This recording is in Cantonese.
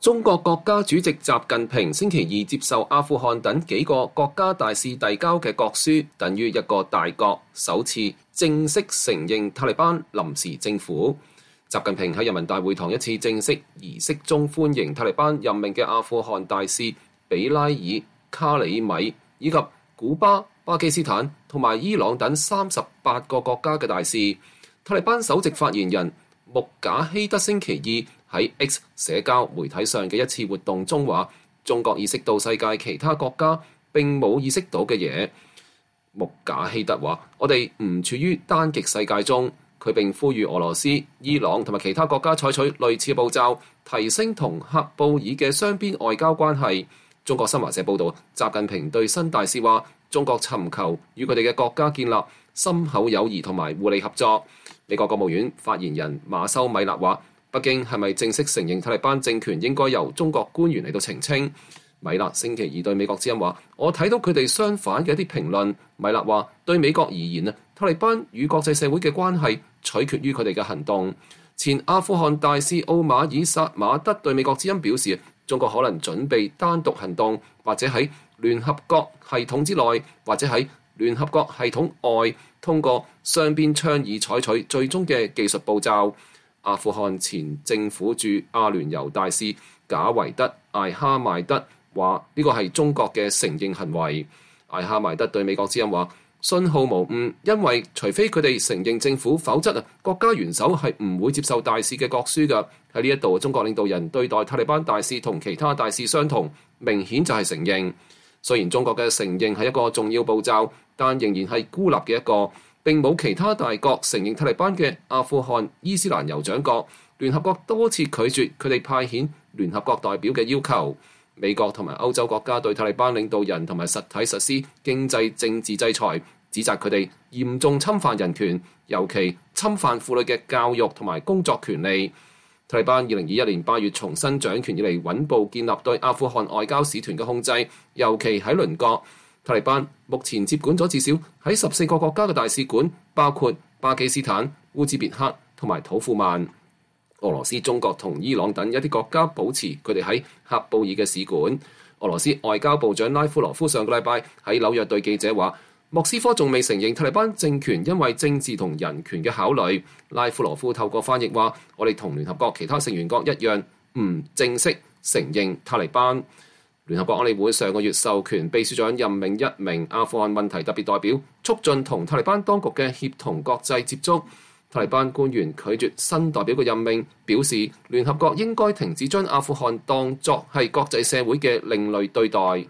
中國國家主席習近平星期二接受阿富汗等幾個國家大使遞交嘅國書，等於一個大國首次正式承認塔利班臨時政府。習近平喺人民大會堂一次正式儀式中歡迎塔利班任命嘅阿富汗大使比拉爾卡里米，以及古巴、巴基斯坦同埋伊朗等38個國家嘅大使。塔利班首席發言人穆賈希德星期二喺 X 社交媒體上嘅一次活動中話：中國意識到世界其他國家並冇意識到嘅嘢。穆賈希德話：我哋唔處於單極世界中。佢並呼籲俄羅斯、伊朗同埋其他國家採取類似步驟，提升同喀布爾嘅雙邊外交關係。中國新華社報導，習近平對新大使話：中國尋求與佢哋嘅國家建立深厚友誼同埋互利合作。美國國務院發言人馬修米勒話：北京係咪正式承認塔利班政權，應該由中國官員嚟到澄清。米勒星期二對美國之音話：我睇到佢哋相反嘅一啲評論。米勒話：對美國而言啊，塔利班與國際社會嘅關係取決於佢哋嘅行動。前阿富汗大使奧馬爾薩馬德對美國之音表示：中國可能準備單獨行動，或者喺聯合國系統之內，或者喺聯合國系統外，通過雙邊倡議採取最終嘅技術步驟。阿富汗前政府駐阿聯酋大使賈維德艾哈邁德話：呢個係中國嘅承認行為。艾哈邁德對美國之音話：信號無誤，因為除非佢哋承認政府，否則國家元首係唔會接受大使嘅國書㗎。喺呢一度，中國領導人對待塔利班大使同其他大使相同，明顯就係承認。雖然中國嘅承認係一個重要步驟，但仍然係孤立嘅一個，並冇其他大國承認塔利班嘅阿富汗伊斯蘭酋長國。聯合國多次拒絕佢哋派遣聯合國代表嘅要求。美國同埋歐洲國家對塔利班領導人同埋實體實施經濟政治制裁，指責佢哋嚴重侵犯人權，尤其侵犯婦女嘅教育同埋工作權利。塔利班2021年8月重新掌權以嚟，穩步建立對阿富汗外交使團嘅控制，尤其喺鄰國。塔利班目前接管咗至少喺14個國家嘅大使館，包括巴基斯坦、烏茲別克同埋土庫曼。俄羅斯、中國同伊朗等一啲國家保持佢哋喺喀布爾嘅使館。俄羅斯外交部長拉夫羅夫上個禮拜喺紐約對記者話：莫斯科仲未承認塔利班政權，因為政治同人權嘅考慮。拉夫羅夫透過翻譯話：我哋同聯合國其他成員國一樣，唔正式承認塔利班。聯合國安理會上個月授權秘書長任命一名阿富汗問題特別代表，促進同塔利班當局嘅協同國際接觸。塔利班官員拒絕新代表嘅任命，表示聯合國應該停止將阿富汗當作係國際社會嘅另類對待。